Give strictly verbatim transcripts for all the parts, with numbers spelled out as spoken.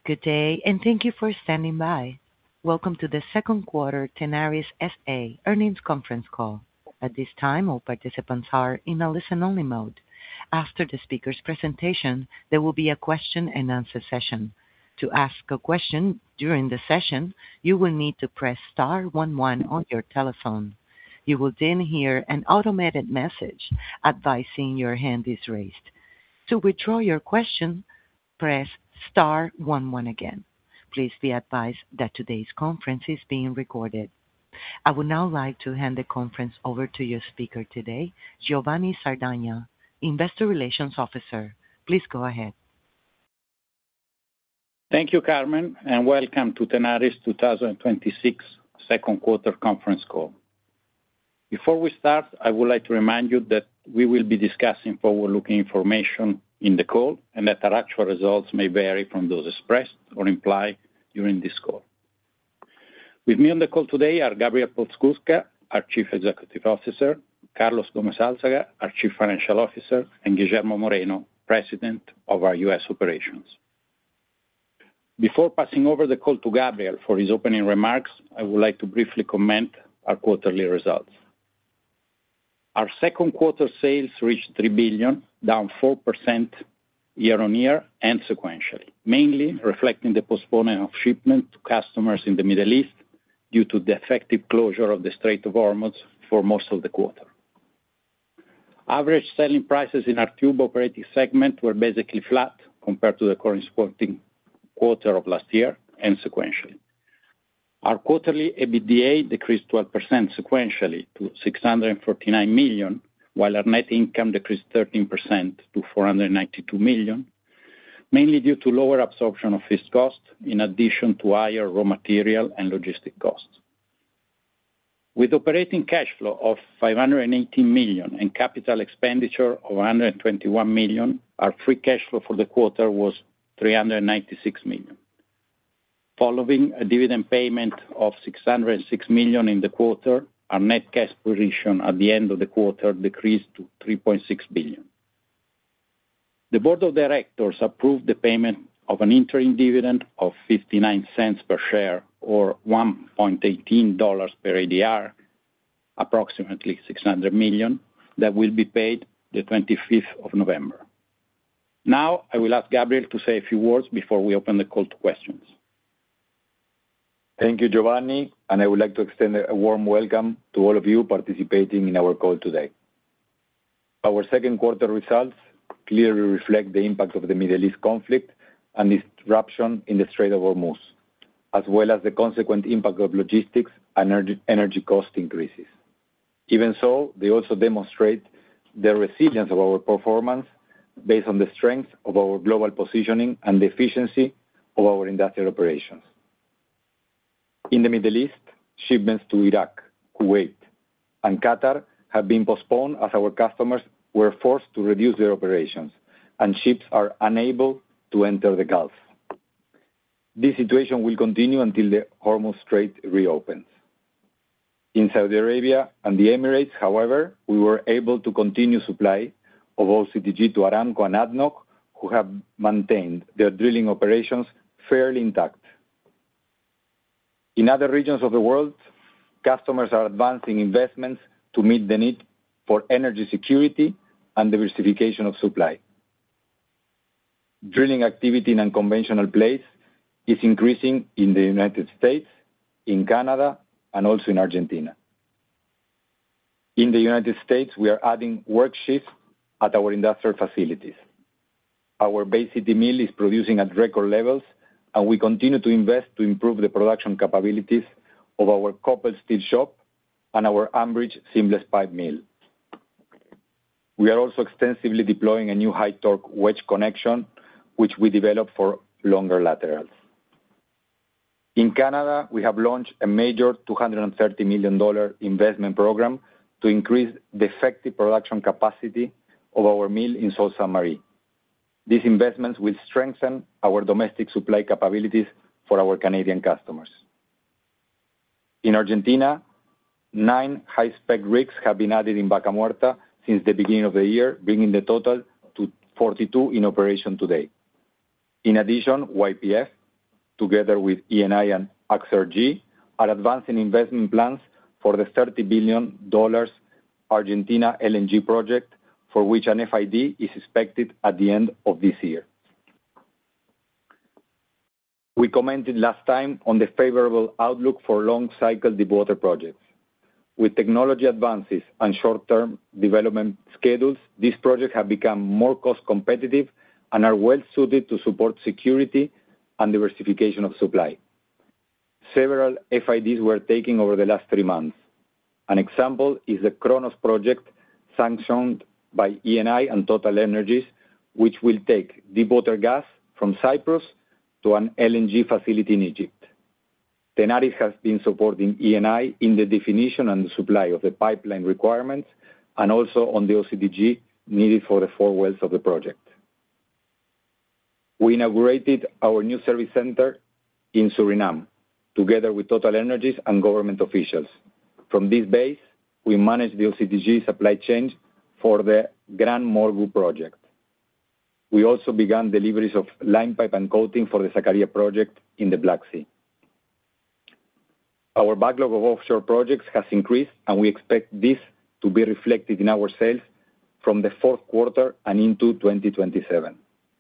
Good day, and thank you for standing by. Welcome to the second quarter Tenaris S A earnings conference call. At this time, all participants are in a listen-only mode. After the speaker's presentation, there will be a question-and-answer session. To ask a question during the session, you will need to press star one one on your telephone. You will then hear an automated message advising your hand is raised. To withdraw your question, press star one one again. Please be advised that today's conference is being recorded. I would now like to hand the conference over to your speaker today, Giovanni Sardagna, Investor Relations Officer. Please go ahead. Thank you, Carmen, and welcome to Tenaris twenty twenty-six second quarter conference call. Before we start, I would like to remind you that we will be discussing forward-looking information in the call and that our actual results may vary from those expressed or implied during this call. With me on the call today are Gabriel Podskubka, our Chief Executive Officer, Carlos Gómez Álzaga, our Chief Financial Officer, and Guillermo Moreno, President of our U S operations. Before passing over the call to Gabriel for his opening remarks, I would like to briefly comment our quarterly results. Our second quarter sales reached three billion dollars, down four percent year-on-year and sequentially, mainly reflecting the postponement of shipment to customers in the Middle East due to the effective closure of the Strait of Hormuz for most of the quarter. Average selling prices in our tube operating segment were basically flat compared to the corresponding quarter of last year and sequentially. Our quarterly EBITDA decreased twelve percent sequentially to six hundred forty-nine million dollars, while our net income decreased thirteen percent to four hundred ninety-two million dollars, mainly due to lower absorption of fixed costs in addition to higher raw material and logistic costs. With operating cash flow of five hundred eighteen million dollars and capital expenditure of one hundred twenty-one million dollars, our free cash flow for the quarter was three hundred ninety-six million dollars. Following a dividend payment of six hundred six million dollars in the quarter, our net cash position at the end of the quarter decreased to three point six billion dollars. The board of directors approved the payment of an interim dividend of fifty-nine cents per share, or one point one eight dollars per A D R, approximately six hundred million dollars, that will be paid the twenty-fifth of November. Now, I will ask Gabriel to say a few words before we open the call to questions. Thank you, Giovanni, and I would like to extend a warm welcome to all of you participating in our call today. Our second quarter results clearly reflect the impact of the Middle East conflict and disruption in the Strait of Hormuz, as well as the consequent impact of logistics and energy cost increases. Even so, they also demonstrate the resilience of our performance based on the strength of our global positioning and the efficiency of our industrial operations. In the Middle East, shipments to Iraq, Kuwait, and Qatar have been postponed as our customers were forced to reduce their operations, and ships are unable to enter the Gulf. This situation will continue until the Hormuz Strait reopens. In Saudi Arabia and the Emirates, however, we were able to continue supply of O C T G to Aramco and A D N O C, who have maintained their drilling operations fairly intact. In other regions of the world, customers are advancing investments to meet the need for energy security and diversification of supply. Drilling activity in unconventional plays is increasing in the United States, in Canada, and also in Argentina. In the United States, we are adding work shifts at our industrial facilities. Our Bay City mill is producing at record levels, and we continue to invest to improve the production capabilities of our Coppell steel shop and our Ambridge seamless pipe mill. We are also extensively deploying a new high-torque wedge connection, which we developed for longer laterals. In Canada, we have launched a major two hundred thirty million dollars investment program to increase the effective production capacity of our mill in Sault Ste. Marie. These investments will strengthen our domestic supply capabilities for our Canadian customers. In Argentina, nine high-spec rigs have been added in Vaca Muerta since the beginning of the year, bringing the total to forty-two in operation today. In addition, Y P F, together with Eni and Axergy, are advancing investment plans for the thirty billion dollars Argentina L N G project, for which an F I D is expected at the end of this year. We commented last time on the favorable outlook for long-cycle deepwater projects. With technology advances and short-term development schedules, these projects have become more cost-competitive and are well-suited to support security and diversification of supply. Several F I Ds were taken over the last three months. An example is the Kronos project sanctioned by Eni and TotalEnergies, which will take deepwater gas from Cyprus to an L N G facility in Egypt. Tenaris has been supporting Eni in the definition and the supply of the pipeline requirements and also on the O C T G needed for the four wells of the project. We inaugurated our new service center in Suriname, together with TotalEnergies and government officials. From this base, we manage the O C T G supply chain for the Grand Morgu project. We also began deliveries of line pipe and coating for the Sakarya project in the Black Sea. Our backlog of offshore projects has increased, and we expect this to be reflected in our sales from the fourth quarter and into twenty twenty-seven.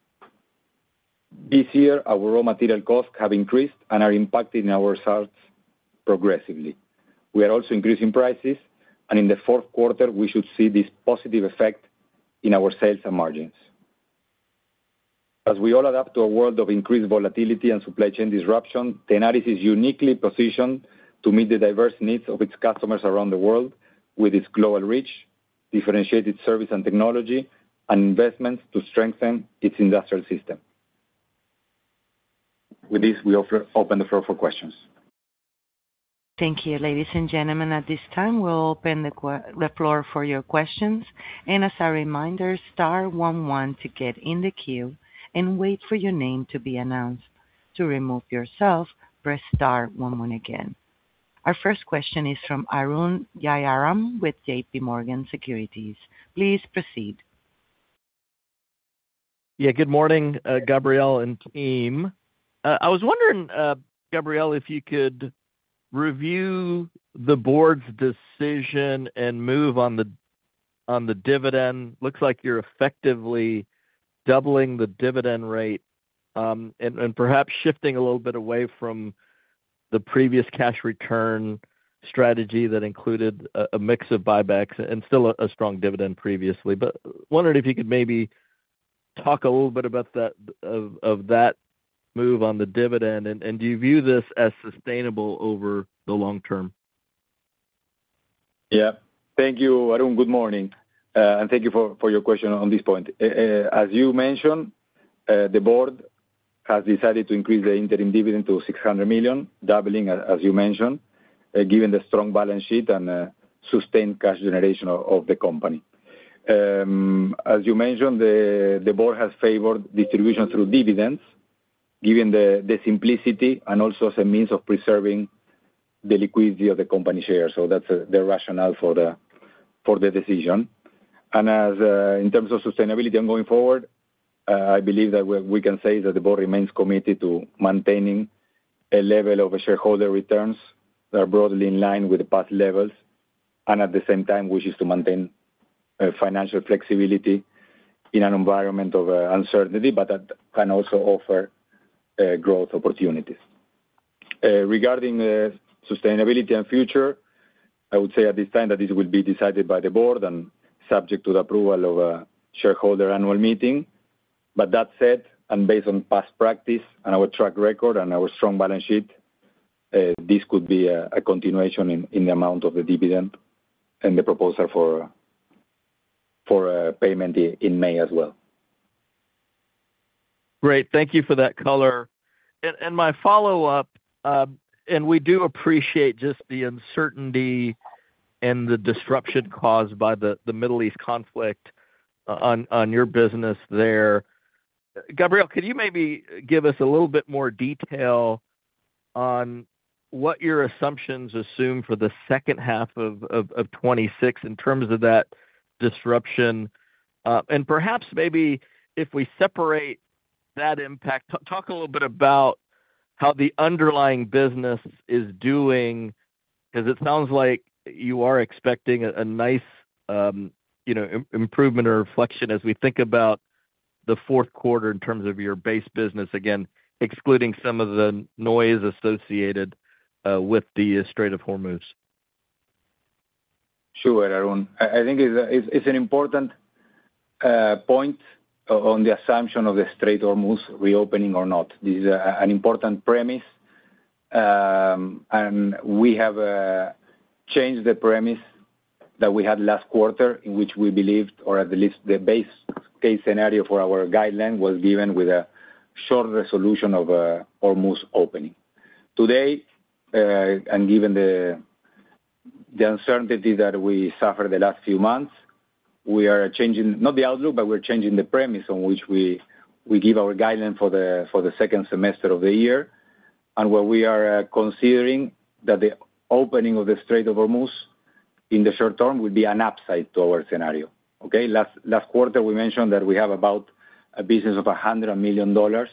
This year, our raw material costs have increased and are impacting our results progressively. We are also increasing prices, and in the fourth quarter, we should see this positive effect in our sales and margins. As we all adapt to a world of increased volatility and supply chain disruption, Tenaris is uniquely positioned to meet the diverse needs of its customers around the world with its global reach, differentiated service and technology, and investments to strengthen its industrial system. With this, we offer, open the floor for questions. Thank you, ladies and gentlemen. At this time, we'll open the, the floor for your questions. And as a reminder, star one one to get in the queue and wait for your name to be announced. To remove yourself, press star one one again. Our first question is from Arun Jayaram with J P Morgan Securities. Please proceed. Yeah, good morning, uh, Gabriel and team. Uh, I was wondering, uh, Gabriel, if you could review the board's decision and move on the on the dividend. Looks like you're effectively doubling the dividend rate, um, and, and perhaps shifting a little bit away from the previous cash return strategy that included a, a mix of buybacks and still a, a strong dividend previously. But wondered if you could maybe talk a little bit about that of, of that move on the dividend, and, and do you view this as sustainable over the long term? Yeah, thank you, Arun. Good morning, uh, and thank you for, for your question on this point. Uh, as you mentioned, uh, the board has decided to increase the interim dividend to six hundred million, doubling, as you mentioned, uh, given the strong balance sheet and uh, sustained cash generation of, of the company. Um, as you mentioned, the, the board has favored distribution through dividends, given the, the simplicity and also as a means of preserving the liquidity of the company shares. So that's uh, the rationale for the for the decision. And as uh, in terms of sustainability and going forward, uh, I believe that we, we can say that the board remains committed to maintaining a level of shareholder returns that are broadly in line with the past levels, and at the same time wishes to maintain uh, financial flexibility in an environment of uh, uncertainty, but that can also offer uh, growth opportunities. Uh, regarding uh, sustainability and future, I would say at this time that this will be decided by the board and subject to the approval of a shareholder annual meeting. But that said, and based on past practice and our track record and our strong balance sheet, uh, this could be a, a continuation in, in the amount of the dividend and the proposal for for uh, payment in May as well. Great, thank you for that color. And, and my follow-up, uh, and we do appreciate just the uncertainty and the disruption caused by the, the Middle East conflict uh, on, on your business there. Gabriel, could you maybe give us a little bit more detail on what your assumptions assume for the second half of, of, of twenty-six in terms of that disruption? Uh, and perhaps maybe if we separate that impact, t- talk a little bit about how the underlying business is doing, because it sounds like you are expecting a, a nice, um, you know, im- improvement or reflection as we think about the fourth quarter in terms of your base business, again, excluding some of the noise associated uh, with the Strait of Hormuz. Sure, Arun. I, I think it's, a, it's, it's an important uh, point on the assumption of the Strait of Hormuz reopening or not. This is a, an important premise, um, and we have uh, changed the premise that we had last quarter, in which we believed, or at least the base case scenario for our guideline was given with a short resolution of uh, Hormuz opening. Today, uh, and given the the uncertainty that we suffered the last few months, we are changing, not the outlook, but we're changing the premise on which we, we give our guideline for the, for the second semester of the year, and where we are uh, considering that the opening of the Strait of Hormuz in the short term will be an upside to our scenario. Okay, last, last quarter we mentioned that we have about a business of one hundred million dollars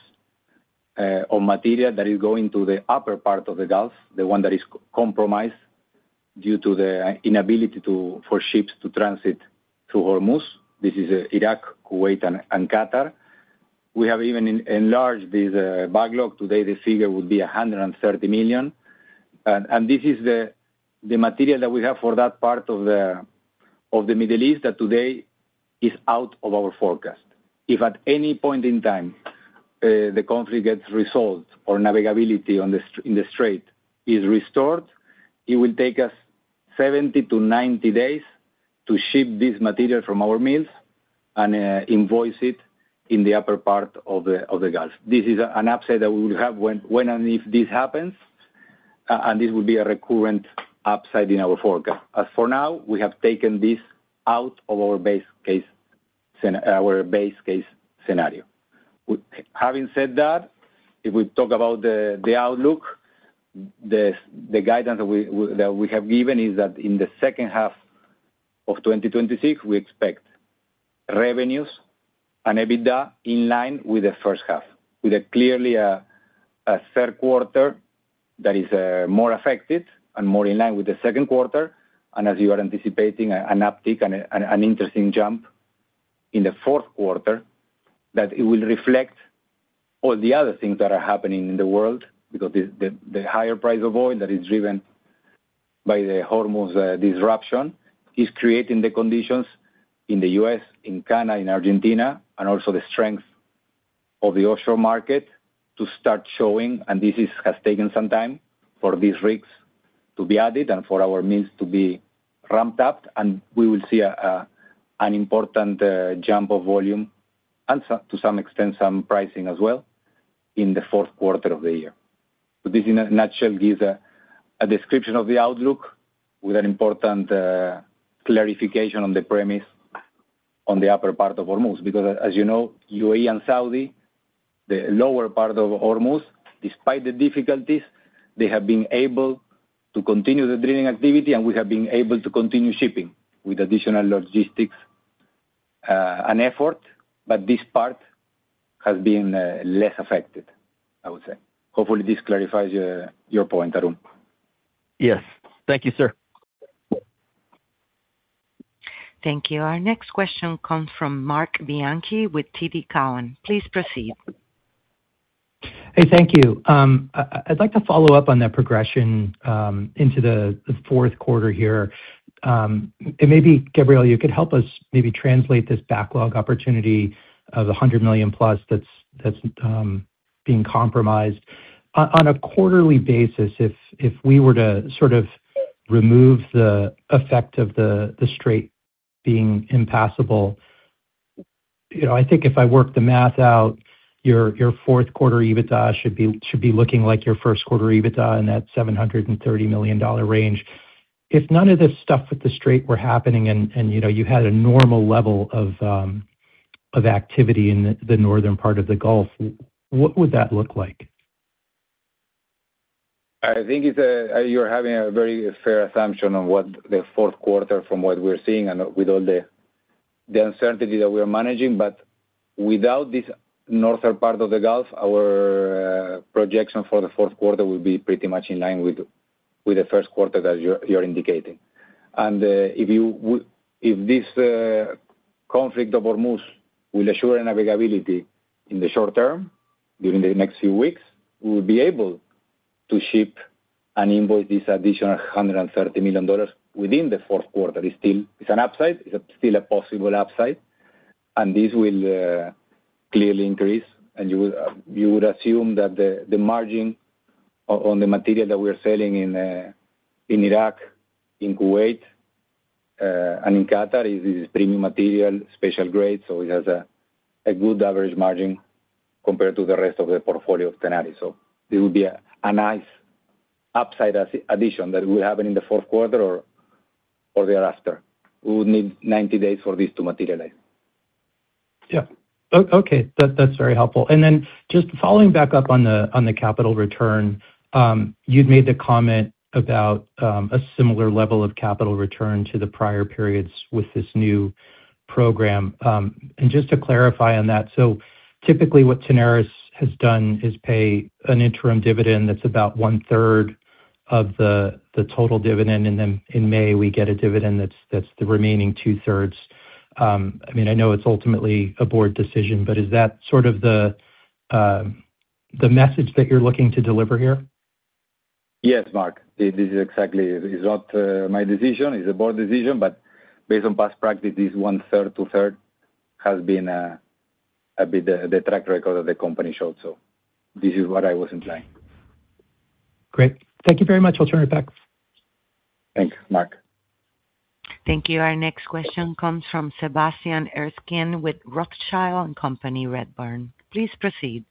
uh, of material that is going to the upper part of the Gulf, the one that is compromised due to the inability to, for ships to transit through Hormuz. This is uh, Iraq, Kuwait, and, and Qatar. We have even in, enlarged this uh, backlog. Today the figure would be one hundred thirty million. And, and this is the, the material that we have for that part of the, of the Middle East that today is out of our forecast. If at any point in time uh, the conflict gets resolved or navigability on the, in the strait is restored, it will take us seventy to ninety days to ship this material from our mills and uh, invoice it in the upper part of the of the Gulf. This is a, an upside that we will have when, when and if this happens, uh, and this will be a recurrent upside in our forecast. As for now, we have taken this out of our base case our base case scenario. We, having said that, if we talk about the, the outlook, the the guidance that we, we that we have given is that in the second half of twenty twenty-six, we expect revenues and EBITDA in line with the first half, with a clearly a, a third quarter that is uh, more affected and more in line with the second quarter, and as you are anticipating, a, an uptick and a, an, an interesting jump in the fourth quarter, that it will reflect all the other things that are happening in the world, because the, the, the higher price of oil that is driven by the Hormuz uh, disruption is creating the conditions in the U S, in Canada, in Argentina, and also the strength of the offshore market to start showing, and this is, has taken some time for these rigs to be added and for our mills to be ramped up, and we will see a, a, an important uh, jump of volume and so, to some extent some pricing as well in the fourth quarter of the year. So this in a nutshell gives a, a description of the outlook with an important uh, clarification on the premise on the upper part of Hormuz, because as you know, U A E and Saudi, the lower part of Hormuz, despite the difficulties, they have been able to continue the drilling activity, and we have been able to continue shipping with additional logistics uh, and effort, but this part has been uh, less affected, I would say. Hopefully this clarifies uh, your point, Arun. Yes. Thank you, sir. Thank you. Our next question comes from Marc Bianchi with T D Cowen. Please proceed. Hey, thank you. Um, I, I'd like to follow up on that progression um, into the, the fourth quarter here. Um, and maybe, Gabriel, you could help us maybe translate this backlog opportunity of the one hundred million plus that's that's um, being compromised. On, on a quarterly basis, if if we were to sort of remove the effect of the, the strait being impassable, you know, I think if I work the math out, your your fourth quarter EBITDA should be should be looking like your first quarter EBITDA in that seven hundred thirty million dollars range. If none of this stuff with the strait were happening and and you know you had a normal level of um, of activity in the, the northern part of the Gulf, what would that look like? I think it's a, you're having a very fair assumption on what the fourth quarter from what we're seeing and with all the the uncertainty that we're managing. But without this northern part of the Gulf, our uh, projection for the fourth quarter will be pretty much in line with with the first quarter that you're, you're indicating. And uh, if you if this uh, conflict of Hormuz will assure navigability in the short term, during the next few weeks, we will be able to ship and invoice this additional one hundred thirty million dollars within the fourth quarter. It's still it's an upside. It's a, still a possible upside, and this will uh, clearly increase. And you would uh, you would assume that the, the margin on the material that we're selling in uh, in Iraq, in Kuwait, uh, and in Qatar is, is premium material, special grade, so it has a, a good average margin compared to the rest of the portfolio of Tenaris. So it will be a, a nice upside addition that will happen in the fourth quarter or or thereafter. We would need ninety days for this to materialize. Yeah. Okay, that, that's very helpful. And then just following back up on the on the capital return, um, you'd made the comment about um, a similar level of capital return to the prior periods with this new program. Um, and just to clarify on that, so typically what Tenaris has done is pay an interim dividend that's about one third of the the total dividend, and then in May we get a dividend that's that's the remaining two thirds. Um, I mean, I know it's ultimately a board decision, but is that sort of the uh, the message that you're looking to deliver here? Yes, Mark. This is exactly. It's not uh, my decision; it's a board decision. But based on past practice, this one third, two third has been a, a bit the, the track record that the company showed. So this is what I was implying. Great. Thank you very much. I'll turn it back. Thanks, Mark. Thank you. Our next question comes from Sebastian Erskine with Rothschild and Company, Redburn. Please proceed.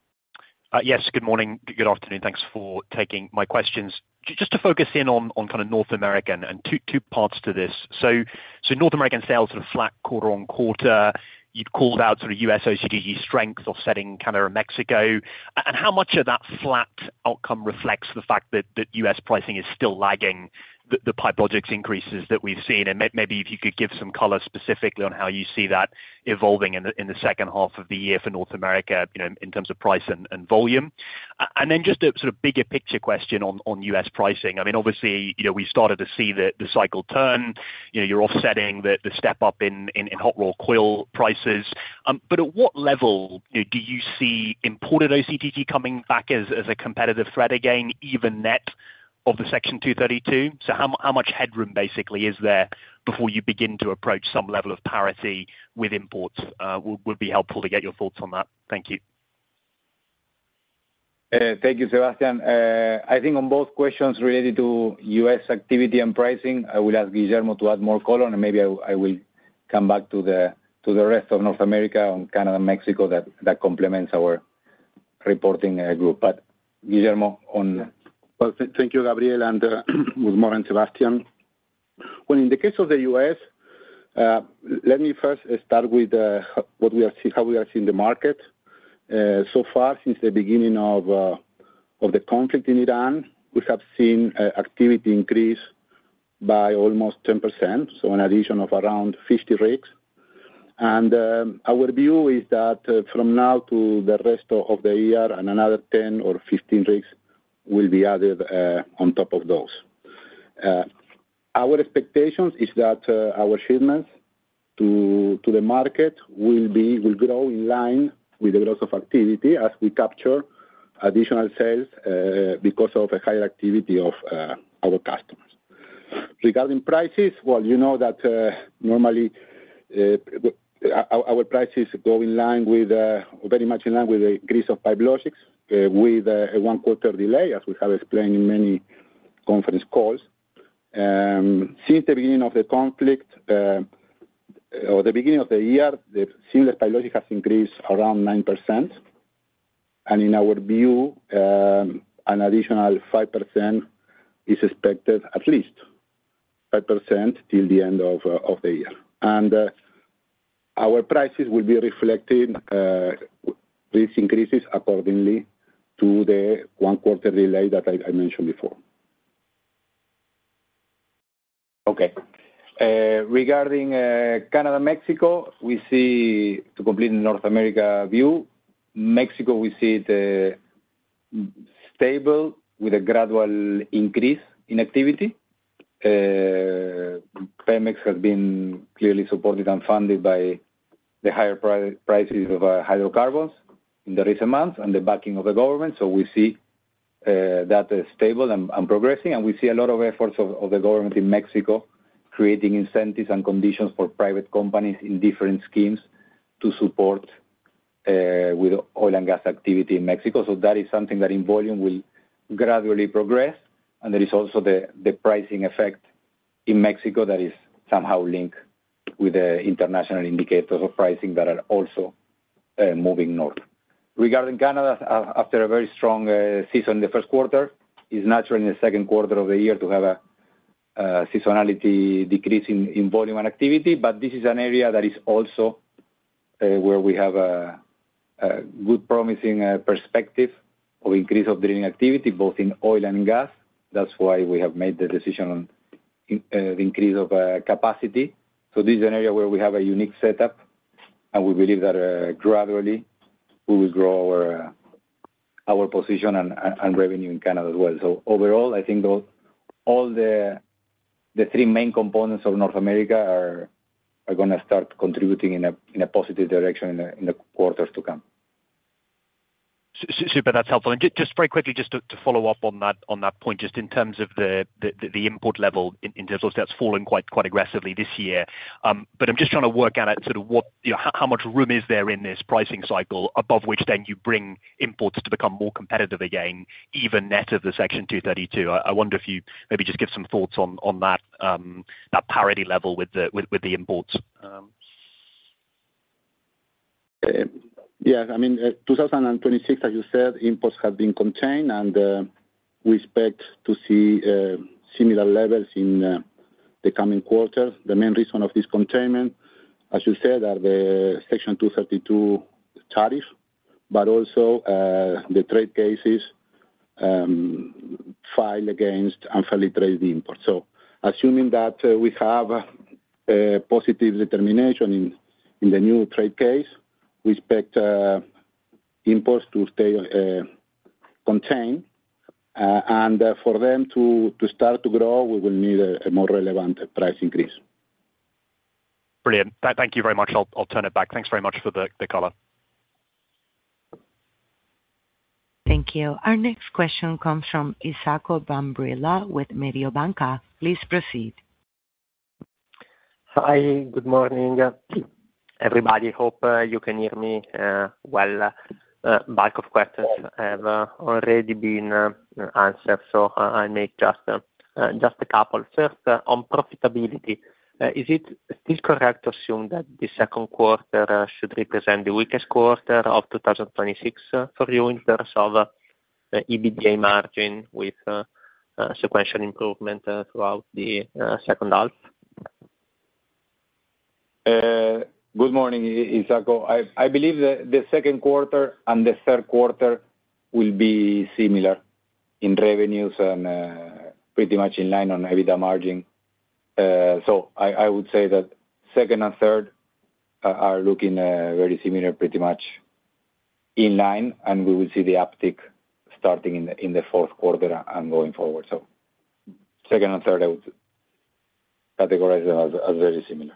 Uh, yes, good morning, good afternoon. Thanks for taking my questions. Just to focus in on, on kind of North American and two two parts to this. So, so North American sales sort of flat quarter on quarter. You'd called out sort of U S O C T G strength offsetting Canada and Mexico. And how much of that flat outcome reflects the fact that, that U S pricing is still lagging the, the PipeLogix increases that we've seen? And maybe if you could give some color specifically on how you see that evolving in the, in the second half of the year for North America, you know, in terms of price and, and volume. And then just a sort of bigger picture question on, on U S pricing. I mean, obviously, you know, we started to see the, the cycle turn. You know, you're offsetting the, the step up in, in, in hot rolled coil prices. Um, but at what level, you know, do you see imported O C T G coming back as, as a competitive threat again, even net of the Section two thirty-two? So how, how much headroom basically is there before you begin to approach some level of parity with imports? Uh, would, would be helpful to get your thoughts on that. Thank you. Uh, thank you, Sebastian. Uh, I think on both questions related to U S activity and pricing, I will ask Guillermo to add more color, and maybe I, I will come back to the to the rest of North America on Canada and Mexico that, that complements our reporting uh, group. But Guillermo on... Well, th- thank you, Gabriel, and uh, good morning, Sebastian. Well, in the case of the U S, uh, let me first start with uh, what we are see- how we are seeing the market. Uh, so far, since the beginning of uh, of the conflict in Iran, we have seen uh, activity increase by almost ten percent, so an addition of around fifty rigs. And um, our view is that uh, from now to the rest of, of the year, and another ten or fifteen rigs will be added uh, on top of those. Uh, our expectations is that uh, our shipments to to the market will be will grow in line with the growth of activity as we capture additional sales uh, because of a higher activity of uh, our customers. Regarding prices, well, you know that uh, normally uh, our, our prices go in line with uh, very much in line with the increase of PipeLogix uh, with uh, a one quarter delay, as we have explained in many conference calls. Um, since the beginning of the conflict, uh, or the beginning of the year, the seamless PipeLogix has increased around nine percent. And in our view, um, an additional five percent is expected, at least five percent till the end of, uh, of the year. And uh, our prices will be reflecting uh, these increases accordingly to the one quarter delay that I, I mentioned before. Okay. Uh, regarding uh, Canada, Mexico, we see, to complete the North America view, Mexico, we see it uh, stable with a gradual increase in activity. Uh, Pemex has been clearly supported and funded by the higher pri- prices of uh, hydrocarbons in the recent months and the backing of the government. So we see uh, that is stable and, and progressing, and we see a lot of efforts of, of the government in Mexico creating incentives and conditions for private companies in different schemes to support uh, with oil and gas activity in Mexico. So that is something that in volume will gradually progress, and there is also the, the pricing effect in Mexico that is somehow linked with the international indicators of pricing that are also uh, moving north. Regarding Canada, uh, after a very strong uh, season in the first quarter, it's natural in the second quarter of the year to have a uh, seasonality decrease in, in volume and activity, but this is an area that is also uh, where we have a, a good promising uh, perspective of increase of drilling activity, both in oil and gas. That's why we have made the decision on in, uh, the increase of uh, capacity. So this is an area where we have a unique setup, and we believe that uh, gradually we will grow our uh, our position and, and revenue in Canada as well. So overall, I think those, all the the three main components of North America are are going to start contributing in a in a positive direction in the in the quarters to come. Super, that's helpful. And just very quickly, just to, to follow up on that on that point, just in terms of the the, the import level, in, in terms of that's fallen quite quite aggressively this year. Um, but I'm just trying to work out sort of what you know how, how much room is there in this pricing cycle above which then you bring imports to become more competitive again, even net of the Section two thirty-two. I, I wonder if you maybe just give some thoughts on on that um, that parity level with the with, with the imports. Um. Uh, Yes, I mean, uh, two thousand twenty-six, as you said, imports have been contained, and uh, we expect to see uh, similar levels in uh, the coming quarters. The main reason of this containment, as you said, are the Section two thirty-two tariff, but also uh, the trade cases um, filed against unfairly traded imports. So, assuming that uh, we have a positive determination in, in the new trade case, we expect uh, imports to stay uh, contained, uh, and uh, for them to, to start to grow, we will need a, a more relevant price increase. Brilliant. Th- thank you very much. I'll, I'll turn it back. Thanks very much for the, the color. Thank you. Our next question comes from Isacco Brambilla with Mediobanca. Please proceed. Hi, good morning. Everybody, hope uh, you can hear me uh, well. Uh, bulk of questions have uh, already been uh, answered, so uh, I make just uh, uh, just a couple. First, uh, on profitability, uh, is it still correct to assume that the second quarter uh, should represent the weakest quarter of two thousand twenty-six uh, for you in terms of uh, EBITDA margin with uh, uh, sequential improvement uh, throughout the uh, second half? Uh, Good morning, Isacco. I, I believe the, the second quarter and the third quarter will be similar in revenues and uh, pretty much in line on EBITDA margin. Uh, so I, I would say that second and third uh, are looking uh, very similar, pretty much in line, and we will see the uptick starting in the in the fourth quarter and going forward. So second and third, I would categorize them as, as very similar.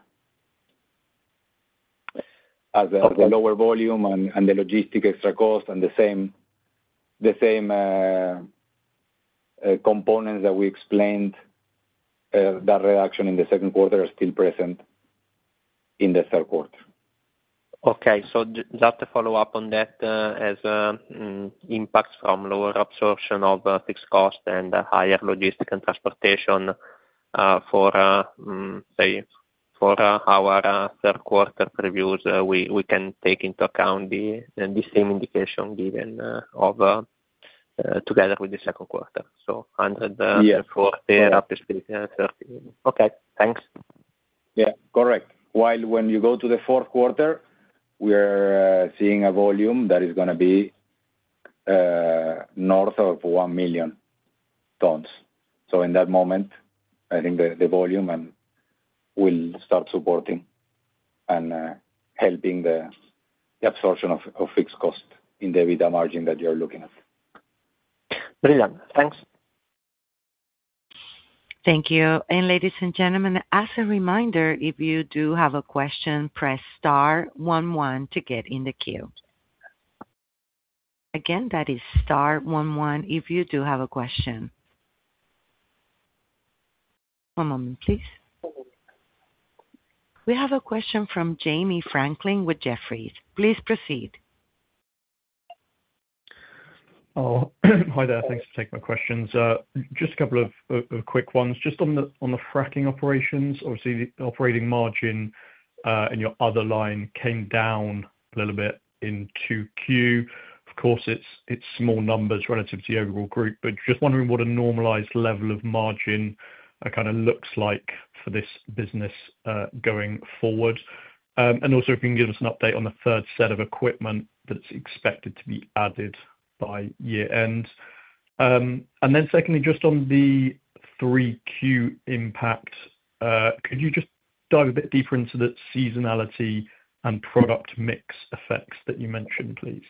As the, okay. as the lower volume and, and the logistic extra cost and the same the same uh, uh, components that we explained uh, that reduction in the second quarter are still present in the third quarter. Okay, so j- just to follow up on that, uh, as uh, mm, impacts from lower absorption of uh, fixed cost and uh, higher logistic and transportation uh, for uh, mm, say. For uh, our uh, third quarter previews, uh, we, we can take into account the uh, the same indication given uh, of uh, uh, together with the second quarter. So one hundred forty, yeah. Roughly speaking, thirty. Okay, thanks. Yeah, correct. While when you go to the fourth quarter, we are uh, seeing a volume that is going to be uh, north of one million tons. So in that moment, I think the, the volume and will start supporting and uh, helping the, the absorption of, of fixed cost in the EBITDA margin that you're looking at. Brilliant. Thanks. Thank you. Ladies and gentlemen, as a reminder, if you do have a question, press star one one to get in the queue. Again, that is star one one if you do have a question. One moment, please. We have a question from Jamie Franklin with Jefferies. Please proceed. Oh, hi there. Thanks for taking my questions. Just a couple of, of quick ones. Just on the on the fracking operations, obviously the operating margin uh, in your other line came down a little bit in two Q. Of course, it's it's small numbers relative to the overall group, but just wondering what a normalized level of margin uh, kind of looks like for this business uh, going forward. Um, and also, if you can give us an update on the third set of equipment that's expected to be added by year end. Um, and then secondly, just on the three Q impact, uh, could you just dive a bit deeper into the seasonality and product mix effects that you mentioned, please?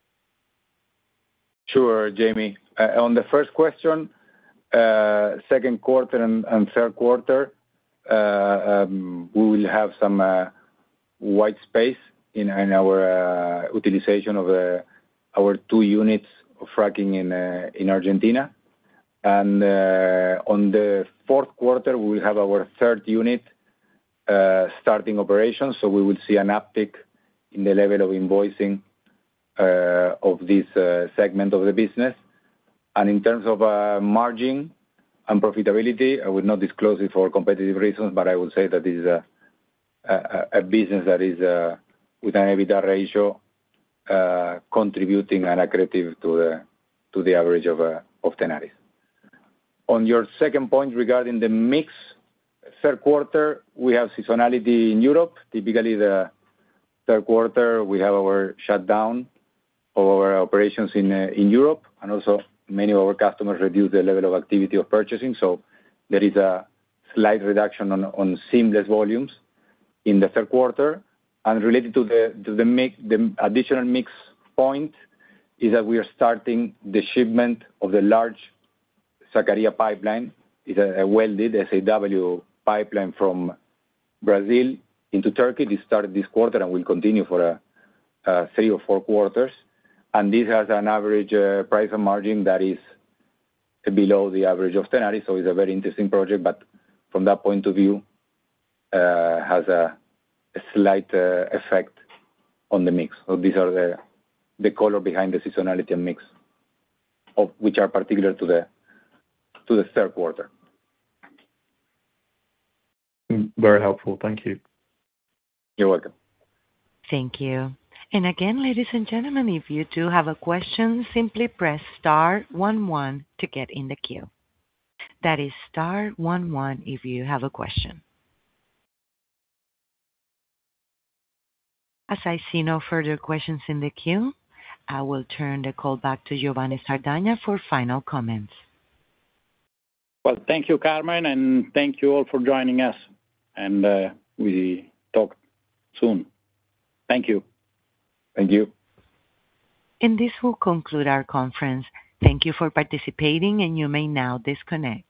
Sure, Jamie. Uh, on the first question, uh, second quarter and, and third quarter, uh, um, we will have some uh, white space in, in our uh, utilization of the our two units of fracking in uh, in Argentina. And uh, on the fourth quarter, we will have our third unit uh, starting operations. So we will see an uptick in the level of invoicing uh, of this uh, segment of the business. And in terms of uh, margin and profitability, I will not disclose it for competitive reasons, but I will say that this is a, a, a business that is uh, with an EBITDA ratio Uh, contributing and accretive to the to the average of uh, of Tenaris. On your second point regarding the mix, third quarter we have seasonality in Europe. Typically, the third quarter we have our shutdown of our operations in uh, in Europe, and also many of our customers reduce the level of activity of purchasing. So there is a slight reduction on on seamless volumes in the third quarter. And related to the to the mix, the additional mix point is that we are starting the shipment of the large Sakarya pipeline. It's a, a welded S A W pipeline from Brazil into Turkey. This started this quarter and will continue for a, a three or four quarters. And this has an average uh, price and margin that is below the average of Tenaris. So it's a very interesting project, but from that point of view, uh, has a a slight uh, effect on the mix. So these are the the color behind the seasonality and mix, of which are particular to the to the third quarter. Very helpful. Thank you. You're welcome. Thank you. And again, ladies and gentlemen, if you do have a question, simply press star one one to get in the queue. That is star one one if you have a question. As I see no further questions in the queue, I will turn the call back to Giovanni Sardagna for final comments. Well, thank you, Carmen, and thank you all for joining us. And uh, we talk soon. Thank you. Thank you. And this will conclude our conference. Thank you for participating, and you may now disconnect.